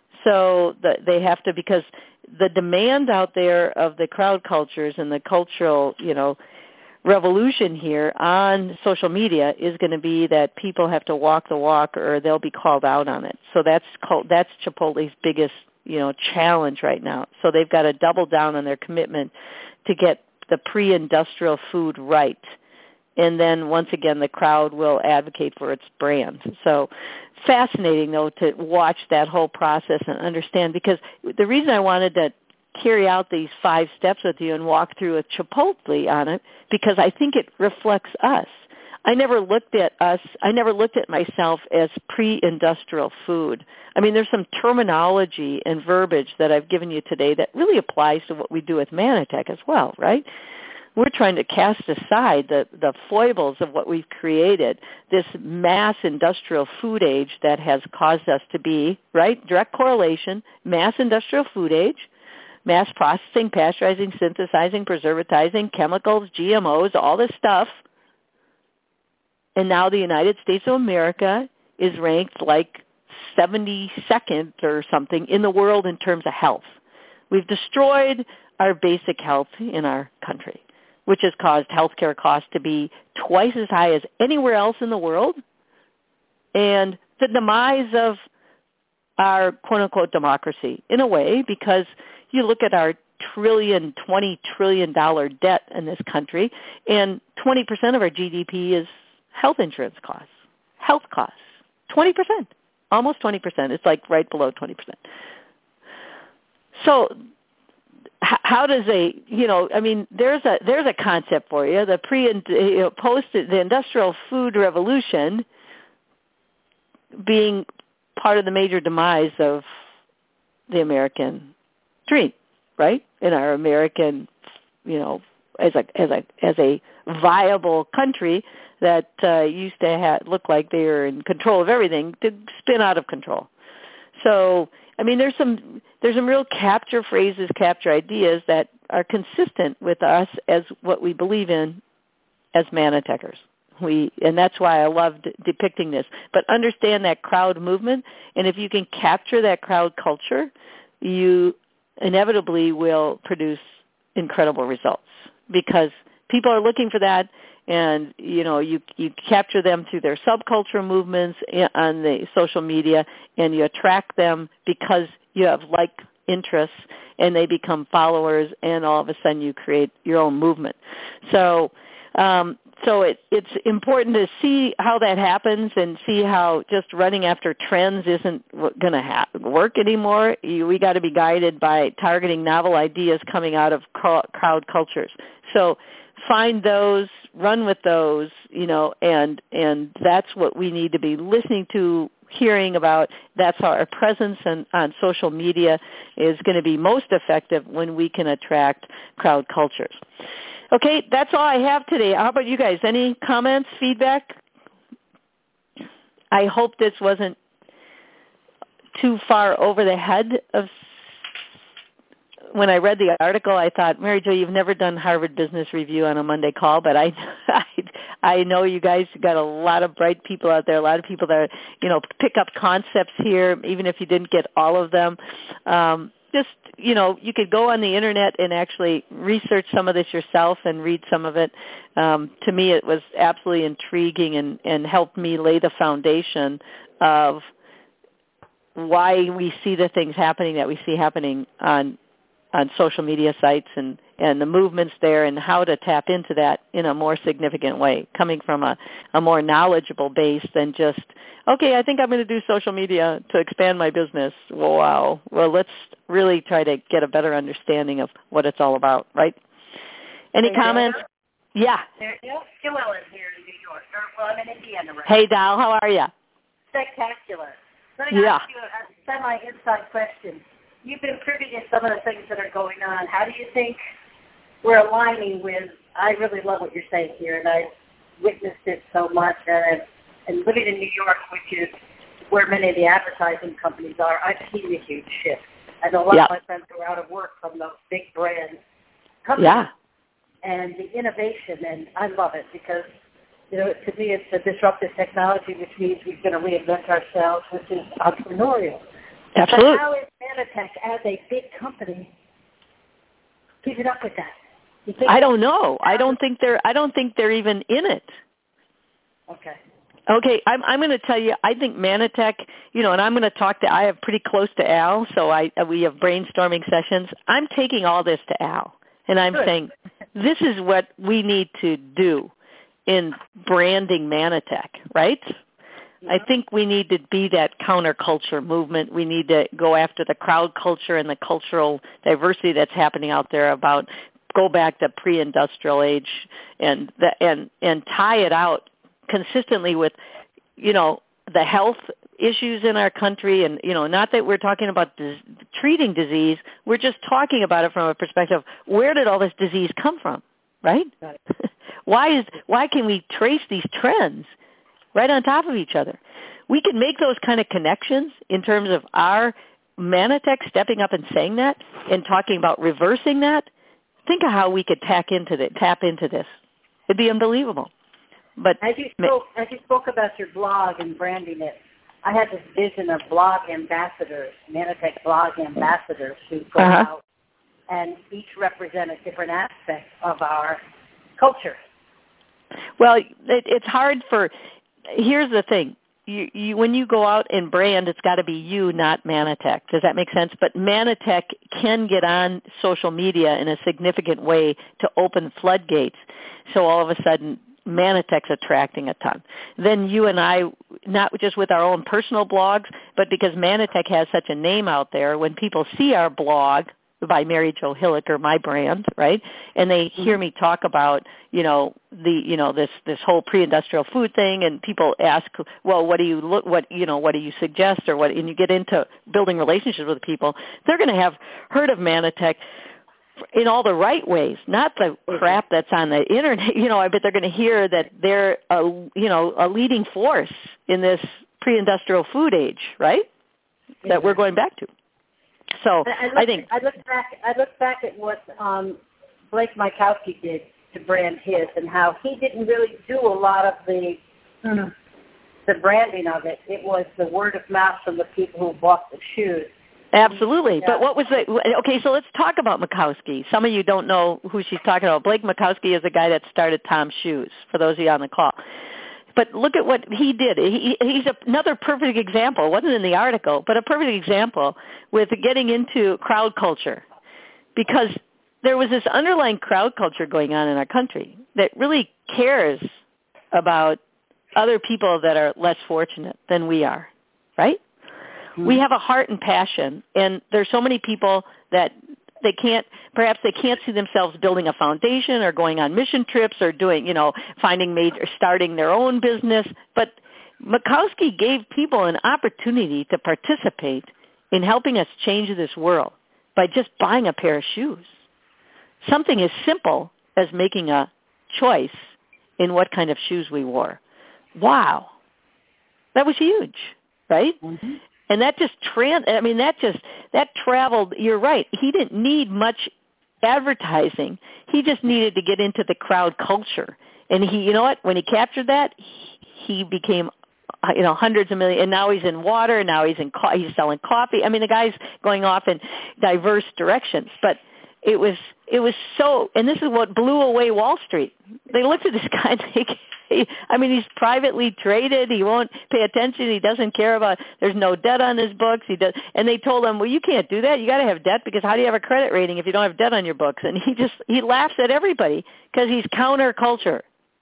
So the, they have to, because the demand out there of the crowd cultures and the cultural, you know, revolution here on social media is going to be that people have to walk the walk or they'll be called out on it. So that's called, that's Chipotle's biggest, you know, challenge right now. So they've got to double down on their commitment to get the pre-industrial food right. And then once again, the crowd will advocate for its brand. So fascinating, though, to watch that whole process and understand, because the reason I wanted to carry out these five steps with you and walk through a Chipotle on it, because I think it reflects us. I never looked at us, I never looked at myself as pre-industrial food. I mean, there's some terminology and verbiage that I've given you today that really applies to what we do with Manatech as well, right? We're trying to cast aside the, the foibles of what we've created, this mass industrial food age that has caused us to be, right, direct correlation, mass industrial food age, mass processing, pasteurizing, synthesizing, preservatizing, chemicals, G M Os, all this stuff. And now the United States of America is ranked like seventy-second or something in the world in terms of health. We've destroyed our basic health in our country, which has caused healthcare costs to be twice as high as anywhere else in the world, and the demise of our quote-unquote democracy in a way, because you look at our trillion, twenty trillion dollars debt in this country, and twenty percent of our G D P is health insurance costs, health costs, twenty percent, almost twenty percent. It's like right below twenty percent. So how does a, you know, I mean, there's a there's a concept for you. The pre and you know, post the industrial food revolution being part of the major demise of the American dream, right? In our American, you know, as a as a as a viable country that uh, used to ha- look like they were in control of everything, to spin out of control. So, I mean, there's some there's some real capture phrases, capture ideas that are consistent with us as what we believe in as Manatechers. We, and that's why I loved depicting this. But understand that crowd movement, and if you can capture that crowd culture, you inevitably will produce incredible results because people are looking for that. And, you know, you you capture them through their subculture movements on the social media, and you attract them because you have like interests, and they become followers, and all of a sudden you create your own movement. So um, so it, it's important to see how that happens and see how just running after trends isn't going to ha- work anymore. You, we got to be guided by targeting novel ideas coming out of crowd cultures. So find those, run with those, you know, and and that's what we need to be listening to, hearing about. That's how our presence on, on social media is going to be most effective when we can attract crowd cultures. Okay, that's all I have today. How about you guys? Any comments, feedback? I hope this wasn't too far over the head of. When I read the article, I thought, Mary Jo, you've never done Harvard Business Review on a Monday call, but I, I, I know you guys got a lot of bright people out there, a lot of people that, you know, pick up concepts here, even if you didn't get all of them. Um, just, you know, you could go on the Internet and actually research some of this yourself and read some of it. Um, to me, it was absolutely intriguing and, and helped me lay the foundation of why we see the things happening that we see happening on on social media sites and, and the movements there and how to tap into that in a more significant way, coming from a, a more knowledgeable base than just, okay, I think I'm going to do social media to expand my business. Wow. Well, let's really try to get a better understanding of what it's all about, right? Any hey, comments? Donna? Yeah. There, yeah, Joellen here in New York. Or, well, I'm in Indiana right Hey, now. Dal, how are you? Spectacular. Let me Yeah. ask you a semi-inside question. You've been privy to some of the things that are going on. How do you think we're aligning with, I really love what you're saying here, and I've witnessed it so much, and, and living in New York, which is where many of the advertising companies are, I've seen a huge shift. I know a lot Yeah. of my friends who are out of work from those big brand companies. Yeah. And the innovation, and I love it because, you know, to me it's a disruptive technology, which means we're going to reinvent ourselves, which is entrepreneurial. Absolutely. But how is Manatech, as a big company, keeping up with that? You think I don't know. I don't think they're. I don't think they're even in it. Okay. Okay, I'm, I'm going to tell you. I think Manatech. You know, and I'm going to talk to. I have pretty close to Al, so I we have brainstorming sessions. I'm taking all this to Al, and I'm Good. saying this is what we need to do in branding Manatech, right? I think we need to be that counterculture movement. We need to go after the crowd culture and the cultural diversity that's happening out there about go back to pre-industrial age and the, and and tie it out consistently with, you know, the health issues in our country. And, you know, not that we're talking about dis- treating disease. We're just talking about it from a perspective of where did all this disease come from, right? Right. why is why can we trace these trends right on top of each other? We can make those kind of connections in terms of our Manatech stepping up and saying that and talking about reversing that. Think of how we could tap into the, tap into this. It'd be unbelievable. But as you spoke, as you spoke about your blog and branding it, I had this vision of blog ambassadors, Manatech blog ambassadors who go uh-huh. out and each represent a different aspect of our culture. Well, it, it's hard for. Here's the thing. You, you, when you go out and brand, it's got to be you, not Manatech. Does that make sense? But Manatech can get on social media in a significant way to open floodgates. So all of a sudden, Manatech's attracting a ton. Then you and I, not just with our own personal blogs, but because Manatech has such a name out there, when people see our blog by Mary Jo Hilliker, my brand, right? And they hear me talk about, you know, the, you know, this, this whole pre-industrial food thing, and people ask, well, what do you look, what, you know, what do you suggest, or what, and you get into building relationships with people, they're going to have heard of Manatech in all the right ways, not the crap that's on the internet, you know, but they're going to hear that they're a, you know, a leading force in this pre-industrial food age, right? Yeah. That we're going back to. So I, I, looked, I think I looked back. I looked back at what um, Blake Mykowski did to brand his, and how he didn't really do a lot of the mm, the branding of it. It was the word of mouth from the people who bought the shoes. Absolutely. Yeah. But what was the, okay, so let's talk about Makowski. Some of you don't know who she's talking about. Blake Makowski is the guy that started Tom's Shoes, for those of you on the call. But look at what he did. He, he's another perfect example. It wasn't in the article, but a perfect example with getting into crowd culture. Because there was this underlying crowd culture going on in our country that really cares about other people that are less fortunate than we are, right? Mm-hmm. We have a heart and passion, and there's so many people that they can't, perhaps they can't see themselves building a foundation or going on mission trips or doing, you know, finding major, starting their own business. But Makowski gave people an opportunity to participate in helping us change this world by just buying a pair of shoes. Something as simple as making a choice in what kind of shoes we wore. Wow. That was huge, right? Mm-hmm. And that just, trans- I mean, that just, that traveled, you're right. He didn't need much advertising. He just needed to get into the crowd culture. And he, you know what, when he captured that, he became, you know, hundreds of millions, and now he's in water, now he's in, co- he's selling coffee. I mean, the guy's going off in diverse directions. But it was, it was so, and this is what blew away Wall Street. They looked at this guy and they, he, I mean, he's privately traded. He won't pay attention. He doesn't care about, there's no debt on his books. He does, and they told him, well, you can't do that. You got to have debt, because how do you have a credit rating if you don't have debt on your books? And he just, he laughs at everybody because he's counterculture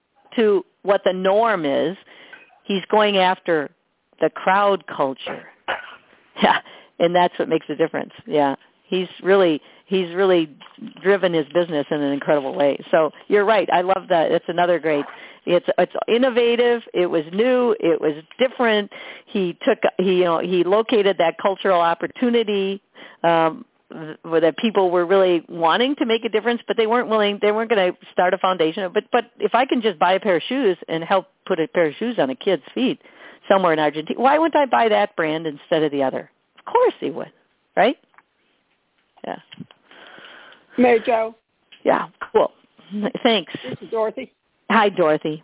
to what the norm is. He's going after the crowd culture. Yeah, and that's what makes a difference. Yeah, he's really, he's really driven his business in an incredible way. So you're right. I love that. It's another great, it's it's innovative. It was new. It was different. He took, he, you know, he located that cultural opportunity um, where that people were really wanting to make a difference, but they weren't willing, they weren't going to start a foundation. But, but if I can just buy a pair of shoes and help put a pair of shoes on a kid's feet somewhere in Argentina, why wouldn't I buy that brand instead of the other? Of course he would, right? Yeah. Mary Jo. Yeah, cool. Thanks. This is Dorothy. Hi, Dorothy.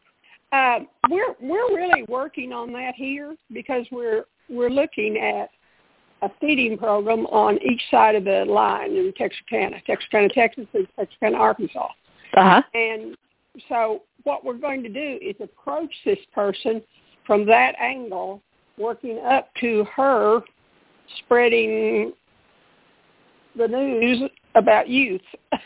Uh, we're we're really working on that here, because we're we're looking at a feeding program on each side of the line in Texarkana, Texarkana, Texas, and Texarkana, Arkansas. Uh-huh. And so what we're going to do is approach this person from that angle, working up to her spreading the news about youth,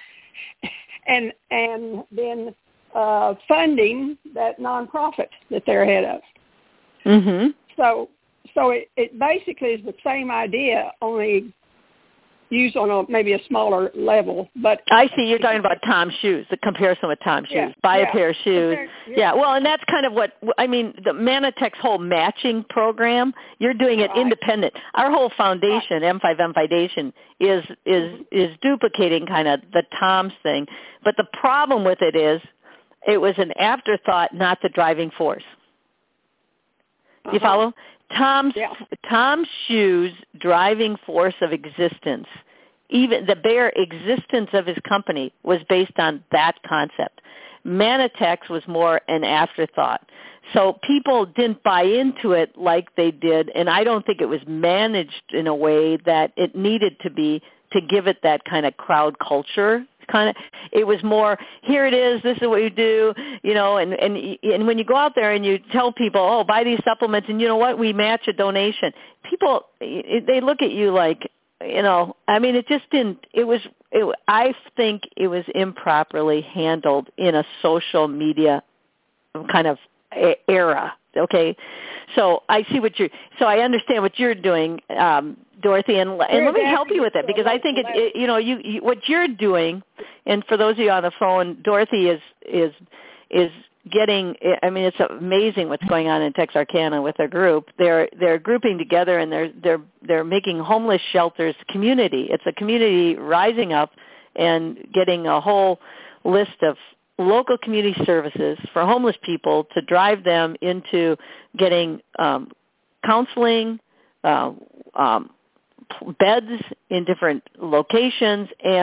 and and then uh, funding that nonprofit that they're head of. Mm-hmm. So so it, it basically is the same idea, only used on a maybe a smaller level. But I see you're talking about Tom's Shoes, the comparison with Tom's yeah, Shoes. Buy yeah. a pair of shoes. Compare, yeah. yeah, well, and that's kind of what, I mean, the Manitech's whole matching program, you're doing it right. independent. Our whole foundation, right. M five M Foundation, is is mm-hmm. is duplicating kind of the Tom's thing. But the problem with it is it was an afterthought, not the driving force. Uh-huh. You follow? Tom's yeah. Tom's Shoes' driving force of existence, even the bare existence of his company, was based on that concept. Manitech's was more an afterthought. So people didn't buy into it like they did, and I don't think it was managed in a way that it needed to be to give it that kind of crowd culture. Kind of, it was more, here it is, this is what you do, you know, and, and and when you go out there and you tell people, oh, buy these supplements, and you know what, we match a donation, people, they look at you like, you know, I mean, it just didn't, it was, it, I think it was improperly handled in a social media kind of era, okay? So I see what you're, so I understand what you're doing, um, Dorothy, and, and let me help you with it, because I think, it, it, you know, you, you what you're doing, and for those of you on the phone, Dorothy is is is getting, I mean, it's amazing what's going on in Texarkana with their group. They're they're grouping together, and they're they're they're making homeless shelters community. It's a community rising up and getting a whole list of local community services for homeless people to drive them into getting um, counseling, uh, um, beds in different locations, and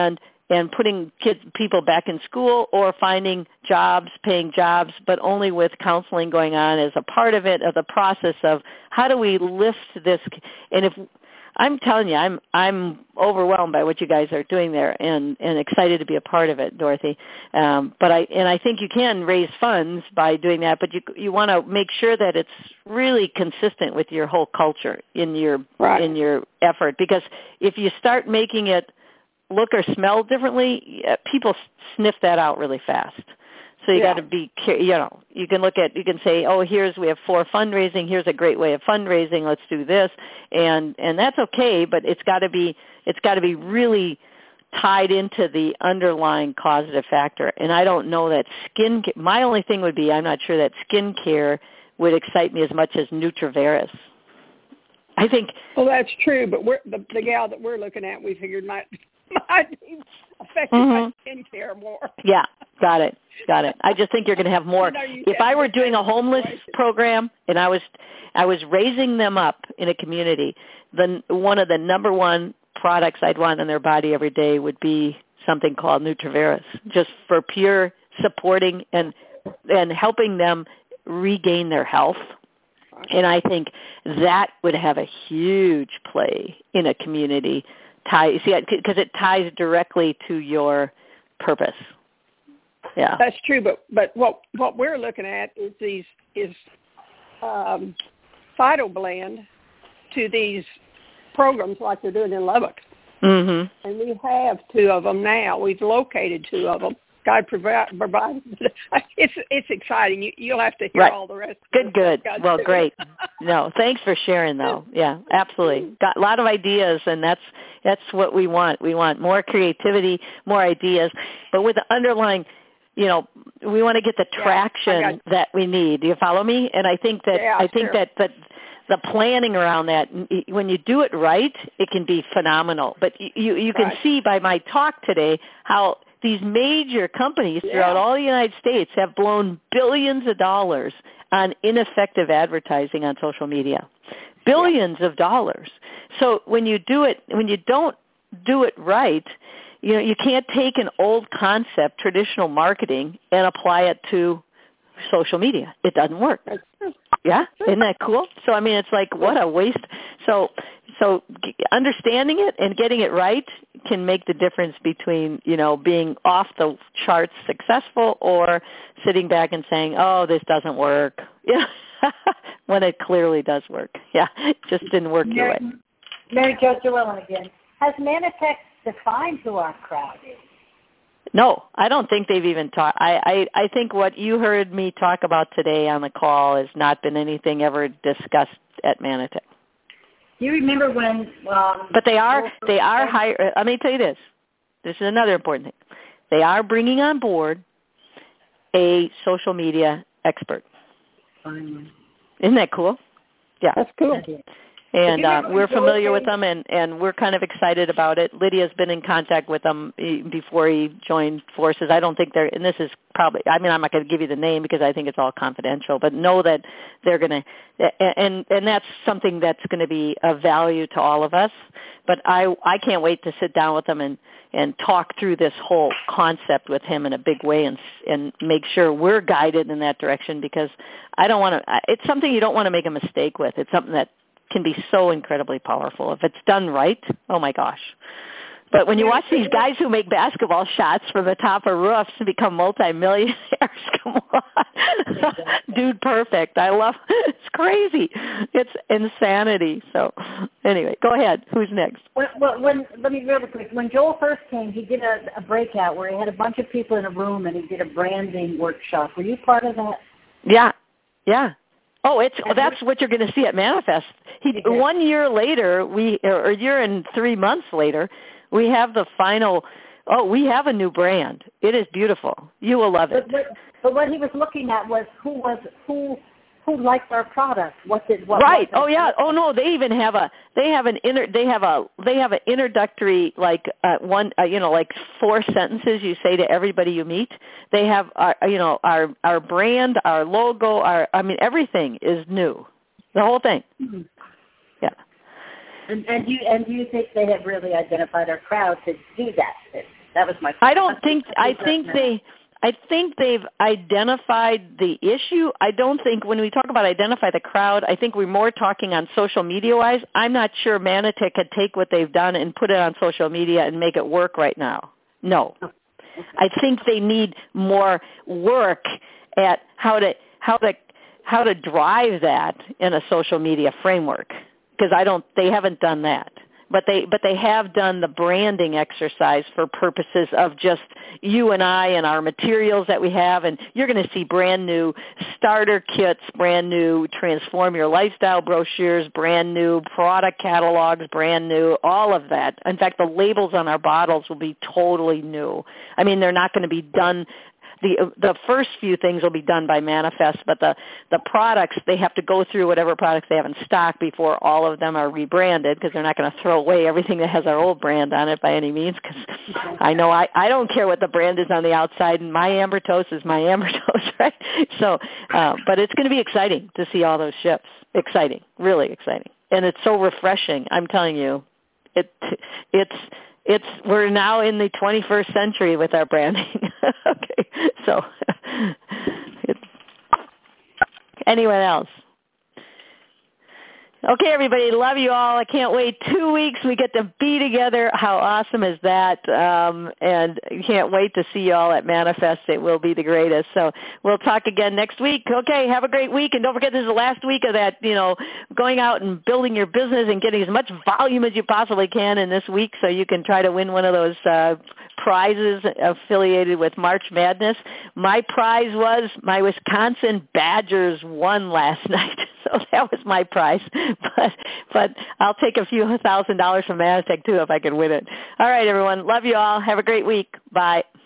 and putting kids, people back in school or finding jobs, paying jobs, but only with counseling going on as a part of it, of the process of how do we lift this. And if I'm telling you, I'm I'm overwhelmed by what you guys are doing there, and, and excited to be a part of it, Dorothy. Um, but I and I think you can raise funds by doing that, but you you want to make sure that it's really consistent with your whole culture in your right. in your effort. Because if you start making it look or smell differently, people sniff that out really fast. So you yeah. got to be, you know, you can look at, you can say, oh, here's, we have four fundraising. Here's a great way of fundraising. Let's do this. And, and that's okay, but it's got to be, it's got to be really tied into the underlying causative factor. And I don't know that skin, my only thing would be, I'm not sure that skincare would excite me as much as Nutraveris. I think. Well, that's true, but we're, the, the gal that we're looking at, we figured might, might be affected mm-hmm. by skincare more. Yeah, got it, got it. I just think you're going to have more. You know, you if I were doing a homeless program and I was, I was raising them up in a community, then one of the number one products I'd want in their body every day would be something called Nutraveris, just for pure supporting and and helping them regain their health. And I think that would have a huge play in a community tie, see, because it ties directly to your purpose. Yeah, that's true. But but what what we're looking at is these is um, phytoblend to these programs like they're doing in Lubbock. Mm-hmm. And we have two of them now. We've located two of them. God provide, provide. It's it's exciting. You, you'll have to hear right. all the rest. Good, good. God well, do. great. No, thanks for sharing, though. Yeah, absolutely. Got a lot of ideas, and that's that's what we want. We want more creativity, more ideas, but with the underlying, you know, we want to get the traction yeah, that we need. Do you follow me? And I think that yeah, I think sure. that that the planning around that, when you do it right, it can be phenomenal. But you you can right. see by my talk today how these major companies throughout yeah. all the United States have blown billions of dollars on ineffective advertising on social media. Billions yeah. of dollars. So when you do it, when you don't do it right, you know, you can't take an old concept, traditional marketing, and apply it to social media. It doesn't work. Yeah, isn't that cool? So I mean, it's like, what a waste. So, so understanding it and getting it right can make the difference between, you know, being off the charts successful or sitting back and saying, oh, this doesn't work. Yeah, when it clearly does work. Yeah, it just didn't work your way. Mary Jo Llewellyn again. Has Manitex defined who our crowd is? No, I don't think they've even talked. I, I, I think what you heard me talk about today on the call has not been anything ever discussed at Manitex. Do you remember when? Um, but they are they are hire. Let me tell you this. This is another important thing. They are bringing on board a social media expert. Um, Isn't that cool? Yeah, that's cool. And uh, we're familiar with them, and, and we're kind of excited about it. Lydia's been in contact with them before he joined forces. I don't think they're, and this is probably, I mean, I'm not going to give you the name because I think it's all confidential, but know that they're going to, and, and that's something that's going to be of value to all of us. But I, I can't wait to sit down with them and, and talk through this whole concept with him in a big way and, and make sure we're guided in that direction, because I don't want to, it's something you don't want to make a mistake with. It's something that can be so incredibly powerful. If it's done right, oh my gosh. But when you watch these guys who make basketball shots from the top of roofs and become multimillionaires, come on. Dude, perfect. I love it. It's crazy. It's insanity. So anyway, go ahead. Who's next? Well, well, when, let me really quick. When Joel first came, he did a, a breakout where he had a bunch of people in a room and he did a branding workshop. Were you part of that? Yeah. Yeah. Oh, it's well, that's what you're going to see at Manifest. He, one year later, we or a year and three months later, we have the final. Oh, we have a new brand. It is beautiful. You will love it. But, but, but what he was looking at was who was who who liked our product. What did what? Right. Oh yeah. Oh no. They even have a. They have an inter. They have a. They have an introductory like uh, one. Uh, you know, like four sentences you say to everybody you meet. They have our. You know, our our brand, our logo, our. I mean, everything is new. The whole thing. Mm-hmm. Yeah. And, and you and do you think they have really identified our crowd to do that? That was my. I don't think. I think they. I think they've identified the issue. I don't think when we talk about identify the crowd, I think we're more talking on social media-wise. I'm not sure Manotick could take what they've done and put it on social media and make it work right now. No. I think they need more work at how to how to how to drive that in a social media framework, because I don't. They haven't done that. But they but they have done the branding exercise for purposes of just you and I and our materials that we have, and you're going to see brand new starter kits, brand new Transform Your Lifestyle brochures, brand new product catalogs, brand new, all of that. In fact, the labels on our bottles will be totally new. I mean, they're not going to be done. The the first few things will be done by Manifest, but the, the products, they have to go through whatever products they have in stock before all of them are rebranded, because they're not going to throw away everything that has our old brand on it by any means, because I know I, I don't care what the brand is on the outside, and my Amber Toast is my Amber Toast, right? So, uh, but it's going to be exciting to see all those ships. Exciting, really exciting. And it's so refreshing, I'm telling you. It It's... It's we're now in the twenty-first century with our branding. Okay, so it's, anyone else? Okay, everybody, love you all. I can't wait. Two weeks we get to be together. How awesome is that? Um, and can't wait to see you all at Manifest. It will be the greatest. So we'll talk again next week. Okay, have a great week. And don't forget, this is the last week of that, you know, going out and building your business and getting as much volume as you possibly can in this week, so you can try to win one of those uh, prizes affiliated with March Madness. My prize was my Wisconsin Badgers won last night. So that was my prize. But but I'll take a few thousand dollars from Manotick, too, if I can win it. All right, everyone. Love you all. Have a great week. Bye.